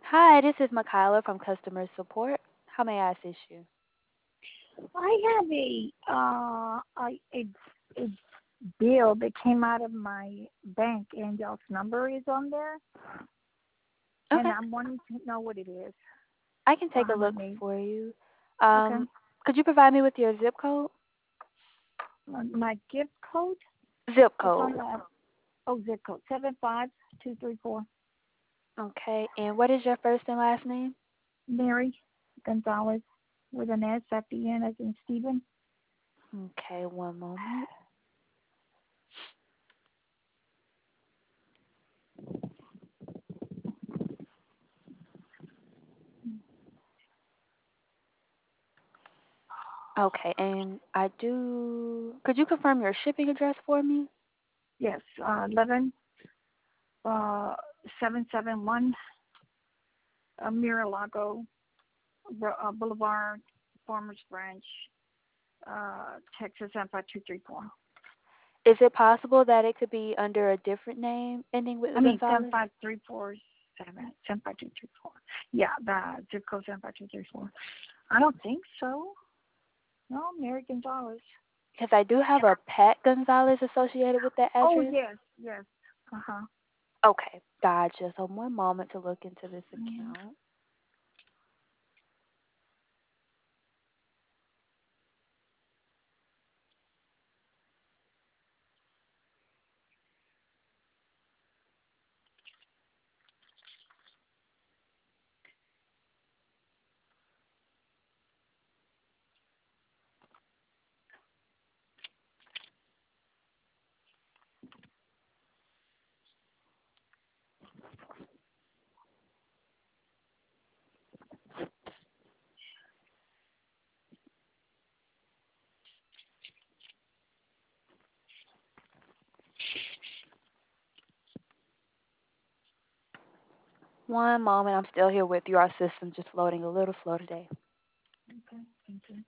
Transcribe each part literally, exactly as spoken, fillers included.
Hi, this is Makayla from customer support. How may I assist you? I have a uh a, a a bill that came out of my bank, and y'all's number is on there, and Okay, I'm wanting to know what it is I can take a behind my look name. for you. Okay, Um, could you provide me with your zip code? my, my gift code. Zip It's on code. the oh zip code seven five two three four. Okay, and what is your first and last name? Mary Gonzalez with an S at the end, as in Stephen. Okay, one moment. Okay, and I do. Could you confirm your shipping address for me? Yes, uh, eleven uh seven seven one uh, Miralago uh, Boulevard, Farmers Branch, uh, Texas seven five two three four. Is it possible that it could be under a different name ending with I mean seven Gonzalez? five three four seven seven five two three four. Yeah, the zip code seven five two three four. I don't think so. No, Mary Gonzalez. Because I do have a Pat Gonzalez associated with that Oh address. yes, yes. Uh huh. Okay, gotcha. So one moment to look into this Mm-hmm. account. One moment, I'm still here with you. Our system just loading a little slow today. Okay, thank you.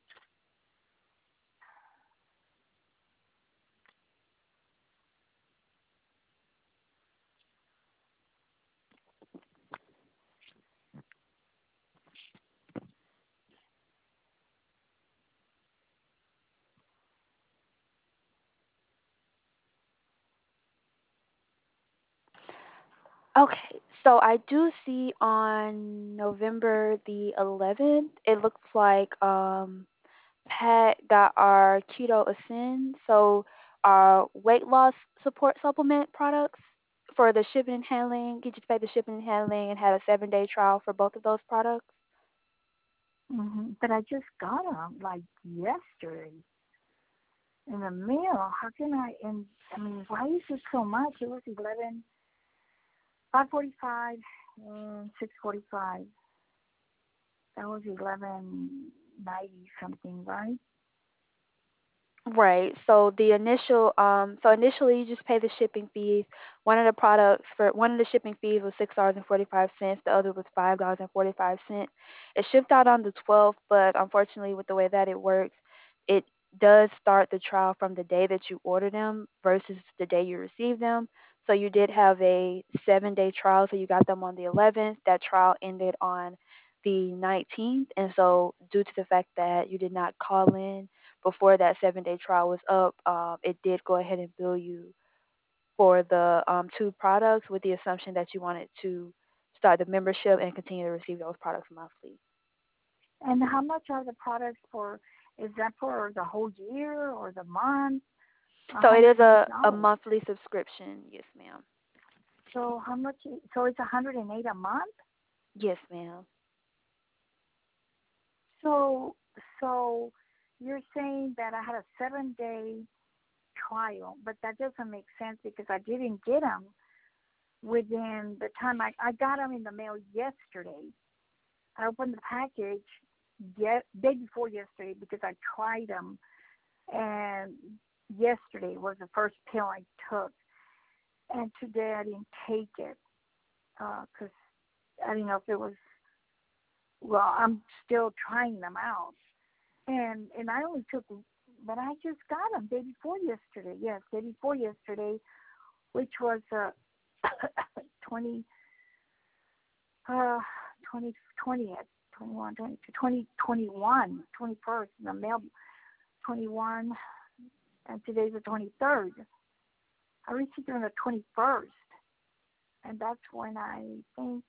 Okay, so I do see on November the eleventh, it looks like um Pat got our Keto Ascend, so our weight loss support supplement products for the shipping and handling. He just paid the shipping and handling and had a seven day trial for both of those products. Mm-hmm. But I just got them like yesterday in the mail. How can I? And I mean, why is it so much? It was eleven five forty five and six forty five. That was eleven ninety something, right? Right. So the initial, um, so initially you just pay the shipping fees. One of the products for one of the shipping fees was six dollars and forty five cents. The other was five dollars and forty five cents. It shipped out on the twelfth, but unfortunately, with the way that it works, it does start the trial from the day that you order them versus the day you receive them. So you did have a seven day trial. So you got them on the eleventh. That trial ended on the nineteenth, and so due to the fact that you did not call in before that seven day trial was up, um, it did go ahead and bill you for the um, two products with the assumption that you wanted to start the membership and continue to receive those products monthly. And how much are the products for? Is that for the whole year or the month? A So it hundred is and eight a, a dollars. monthly subscription. Yes, ma'am. So how much? So it's a hundred and eight a month. Yes, ma'am. So so you're saying that I had a seven day trial, but that doesn't make sense because I didn't get them within the time I I got them in the mail yesterday. I opened the package yet day before yesterday because I tried them, and yesterday was the first pill I took, and today I didn't take it because uh, I didn't know if it was. Well, I'm still trying them out, and and I only took, but I just got them day before yesterday. Yes, day before yesterday, which was uh, twenty uh, twenty, twentieth, twenty-one, twenty-two, twenty, twenty-one, twenty-first, the mail, twenty-one, and today's the twenty-third. I received it on the twenty-first, and that's when I think,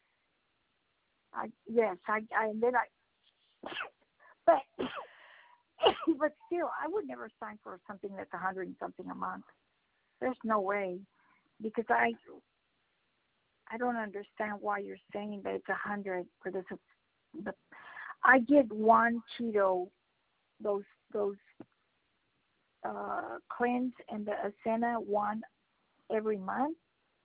I yes, I, I and then I, but but still, I would never sign for something that's a hundred and something a month. There's no way, because I I don't understand why you're saying that it's a hundred for this. The, I get one keto, those those uh, cleanse and the Ascena one every month.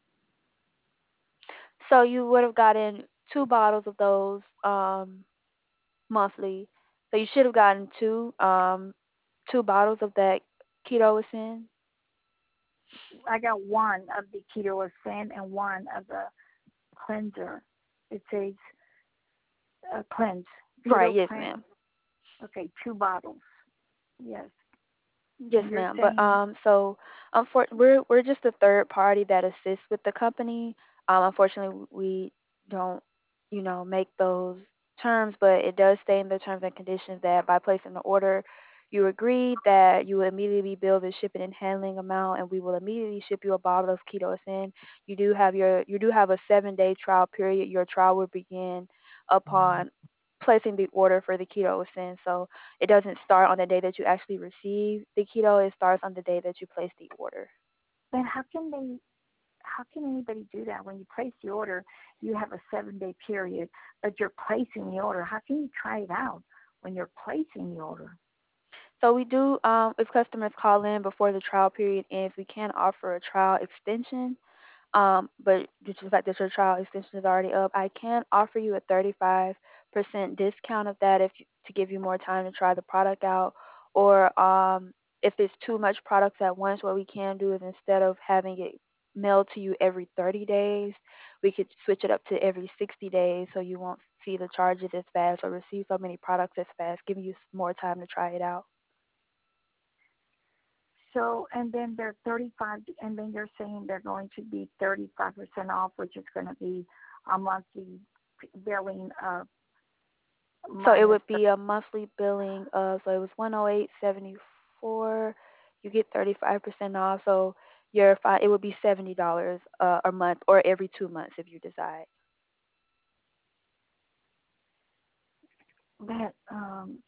So you would have gotten two bottles of those um, monthly. So you should have gotten two um, two bottles of that keto Ascend. I got one of the keto Ascend and one of the cleanser. It says uh, cleanse. Right. Keto Yes, cleanse. ma'am. Okay, two bottles. Yes. Yes, And you're ma'am. But saying, um, so unfor- we're we're just a third party that assists with the company. Um, unfortunately, we don't, you know, make those terms, but it does stay in the terms and conditions that by placing the order, you agreed that you will immediately bill the shipping and handling amount, and we will immediately ship you a bottle of Keto Ascend. You do have your you do have a seven day trial period. Your trial will begin upon placing the order for the Keto Ascend. So it doesn't start on the day that you actually receive the keto. It starts on the day that you place the order. then how can they? How can anybody do that? When you place the order, you have a seven day period, but you're placing the order. How can you try it out when you're placing the order? So we do, um, if customers call in before the trial period ends, we can offer a trial extension. Um, but due to the fact that your trial extension is already up, I can offer you a thirty-five percent discount of that if you, to give you more time to try the product out. Or um, if it's too much products at once, what we can do is instead of having it mailed to you every thirty days, we could switch it up to every sixty days so you won't see the charges as fast or receive so many products as fast, giving you more time to try it out. So, and then they're thirty-five, and then you're saying they're going to be thirty-five percent off, which is going to be a monthly billing of So it minus would be a monthly billing of, so it was one oh eight seventy four. You get thirty five percent off, so your fi it would be seventy dollars uh, a month or every two months if you decide. that. Um,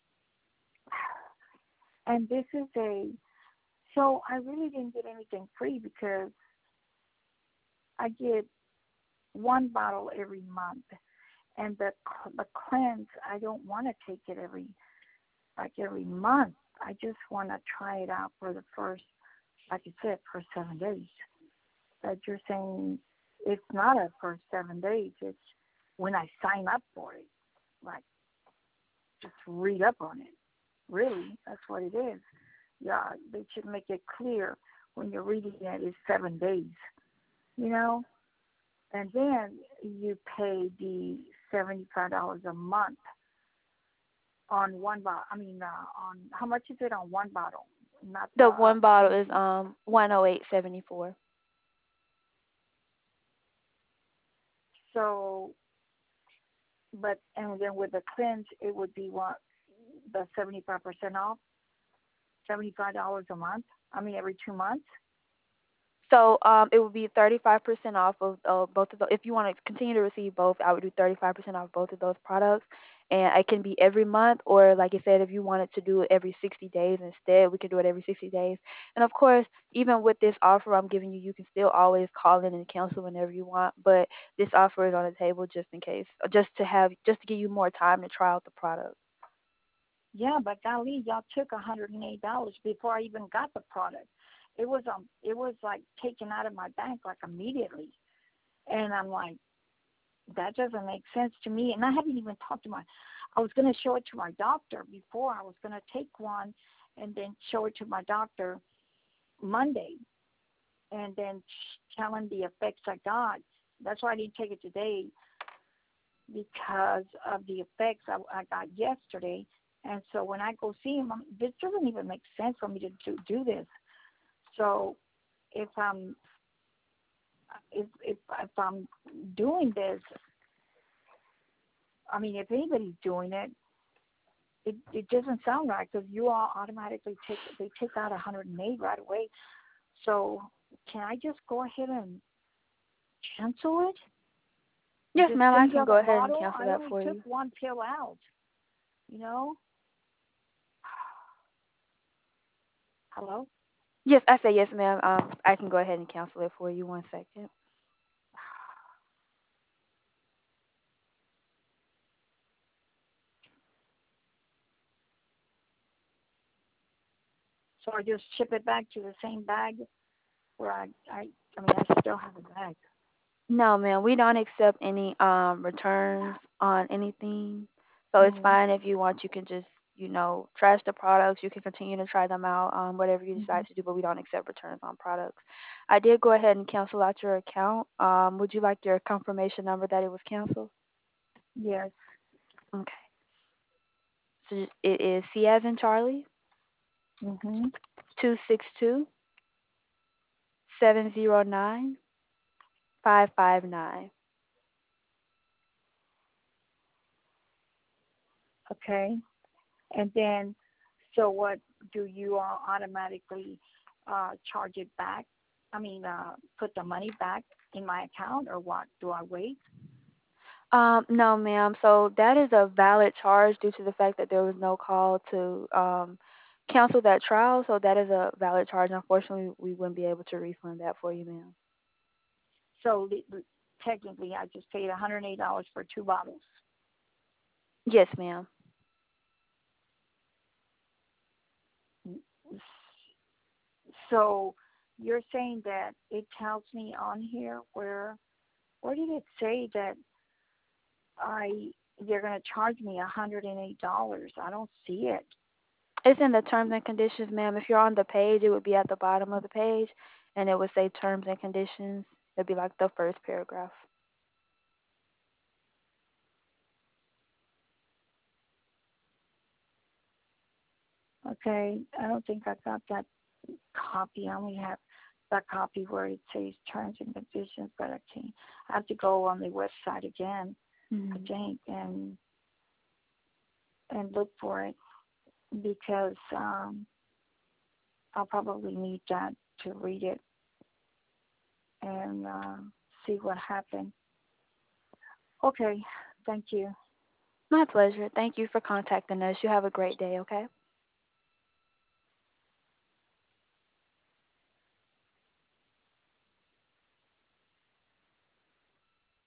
and this is a, so I really didn't get anything free because I get one bottle every month, and the the cleanse I don't want to take it every like every month. I just want to try it out for the first, like you said, for seven days. But you're saying it's not a first seven days. It's when I sign up for it. Like, just read up on it. Really, that's what it is. Yeah, they should make it clear when you're reading it is seven days, you know? And then you pay the seventy-five dollars a month on one bottle. I mean, uh, on how much is it on one bottle? Not the The uh, one bottle is fifty. um one oh eight seventy four. So, but and then with the cleanse, it would be what, the seventy-five percent off, seventy-five dollars a month. I mean, every two months. So um, it would be thirty-five percent off of uh, both of those. If you want to continue to receive both, I would do thirty-five percent off both of those products. And it can be every month, or like I said, if you wanted to do it every sixty days instead, we can do it every sixty days. And of course, even with this offer I'm giving you, you can still always call in and cancel whenever you want. But this offer is on the table just in case, uh, just to have, just to give you more time to try out the product. Yeah, but golly, y'all took one hundred and eight dollars before I even got the product. It was um, it was like taken out of my bank like immediately, and I'm like, that doesn't make sense to me. And I haven't even talked to my, I was going to show it to my doctor before. I was going to take one and then show it to my doctor Monday, and then tell him the effects I got. That's why I didn't take it today, because of the effects I, I got yesterday. And so when I go see him, I'm, this doesn't even make sense for me to, to do this. So if I'm if, if if I'm doing this, I mean, if anybody's doing it, it it doesn't sound right because you all automatically take they take out one hundred eight right away. So can I just go ahead and cancel it and Yes, just ma'am, send I me can on go the ahead and bottle? cancel I that only for took you. one pill out, you know. Hello. Yes, I say yes, ma'am. Um, I can go ahead and cancel it for you. One second. So I just ship it back to the same bag where I I I mean I still have a bag. No, ma'am, we don't accept any um returns on anything. So it's Mhm. fine if you want. You can just, you know, trash the products. You can continue to try them out, um, whatever you Mhm. decide to do. But we don't accept returns on products. I did go ahead and cancel out your account. Um, would you like your confirmation number that it was canceled? Yes. Okay. So it is C as in Charlie, Mhm. two six two seven zero nine five five nine. Okay. And then, so what do you all automatically uh, charge it back? I mean, uh, put the money back in my account, or what? Do I wait? Um, no, ma'am. So that is a valid charge due to the fact that there was no call to um, cancel that trial. So that is a valid charge. Unfortunately, we wouldn't be able to refund that for you, ma'am. So the, the, technically, I just paid one hundred eight dollars for two bottles. Yes, ma'am. So you're saying that it tells me on here where where did it say that I they're going to charge me one hundred eight dollars? I don't see it. It's in the terms and conditions, ma'am. If you're on the page, it would be at the bottom of the page, and it would say terms and conditions. It'd be like the first paragraph. Okay, I don't think I got that copy. I only have that copy where it says terms and conditions, but I can't. I have to go on the website again, I Hmm. think, and and look for it because um, I'll probably need that to read it and uh, see what happened. Okay, thank you. My pleasure. Thank you for contacting us. You have a great day, okay?